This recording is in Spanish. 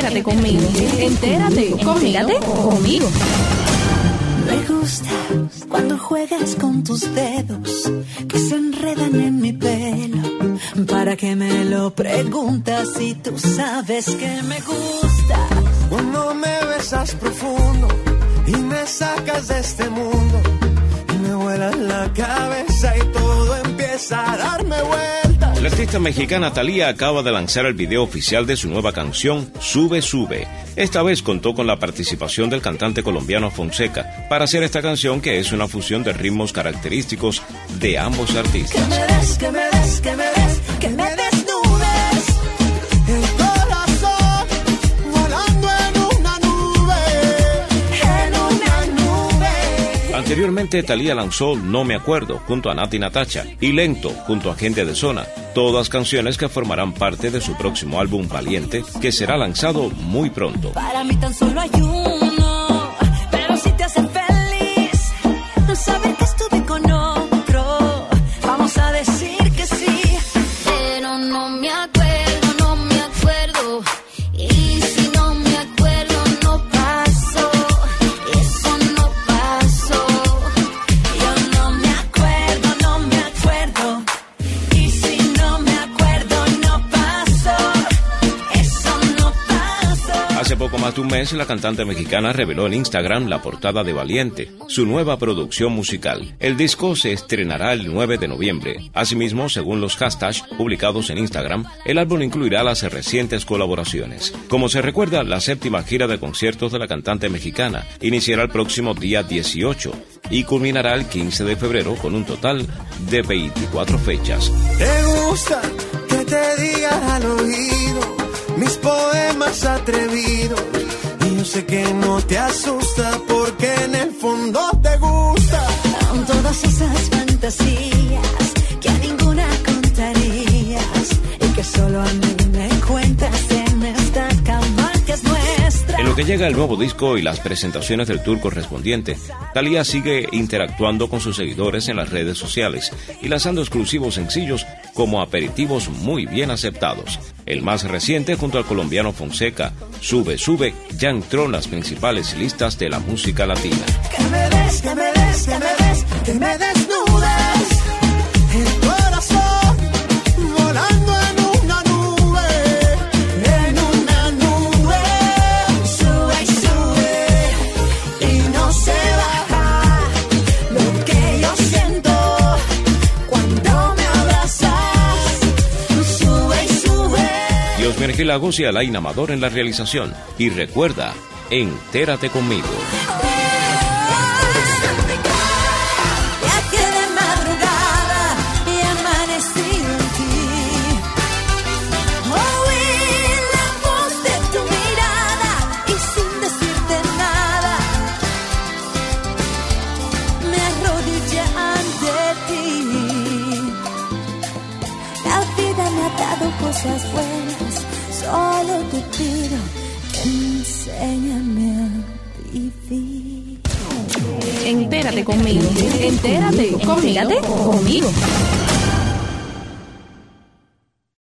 Entérate conmigo. Entérate conmigo. Me gusta cuando juegas con tus dedos que se enredan en mi pelo. ¿Para qué me lo preguntas si tú sabes que me gusta? Cuando me besas profundo y me sacas de este mundo y me vuelas la cabeza y todo empieza a darme vueltas. La artista mexicana Thalía acaba de lanzar el video oficial de su nueva canción Sube, Sube. Esta vez contó con la participación del cantante colombiano Fonseca para hacer esta canción, que es una fusión de ritmos característicos de ambos artistas. Que me des, que me des, que me des, que me desnudes el corazón volando en una nube, en una nube. Anteriormente, Thalía lanzó No Me Acuerdo junto a Nati Natasha y Lento junto a Gente de Zona, todas canciones que formarán parte de su próximo álbum Valiente, que será lanzado muy pronto. Para mí tan solo hay uno, pero si te hace feliz no saber que estuve con otro, vamos a decir que sí, pero no me acuerdo, no me acuerdo, y si no me acuerdo no paso, eso no pasó, yo no me acuerdo, no me acuerdo, y si no me acuerdo no paso, eso no pasó. Hace poco más de un mes, la cantante mexicana reveló en Instagram la portada de Valiente, su nueva producción musical. El disco se estrenará el 9 de noviembre. Asimismo, según los hashtags publicados en Instagram, el álbum incluirá las recientes colaboraciones. Como se recuerda, la séptima gira de conciertos de la cantante mexicana iniciará el próximo día 18 y culminará el 15 de febrero con un total de 24 fechas. ¿Te gusta que te diga al oído mis poemas atrevidos? Y yo sé que no te asusta porque en el fondo te gusta. Con todas esas fantasías que a ninguna contarías y que solo a mí me cuentas en esta cama que es nuestra. En lo que llega el nuevo disco y las presentaciones del tour correspondiente, Thalía sigue interactuando con sus seguidores en las redes sociales y lanzando exclusivos sencillos como aperitivos muy bien aceptados. El más reciente, junto al colombiano Fonseca, Sube, Sube, ya entró en las principales listas de la música latina. Que me des, que me des, que me des, que me desnudes el corazón volando en una nube, en una nube. Sube y sube y no se baja lo que yo siento cuando me abrazas. Sube y sube. Diosmer Lagos y Alain Amador en la realización. Y recuerda, entérate conmigo. Ya que de madrugada y amanecí en ti. Oí la voz de tu mirada y sin decirte nada me arrodillé ante ti. La vida me ha dado cosas buenas, solo te pido que enséñame a vivir. Entérate conmigo. Entérate conmigo.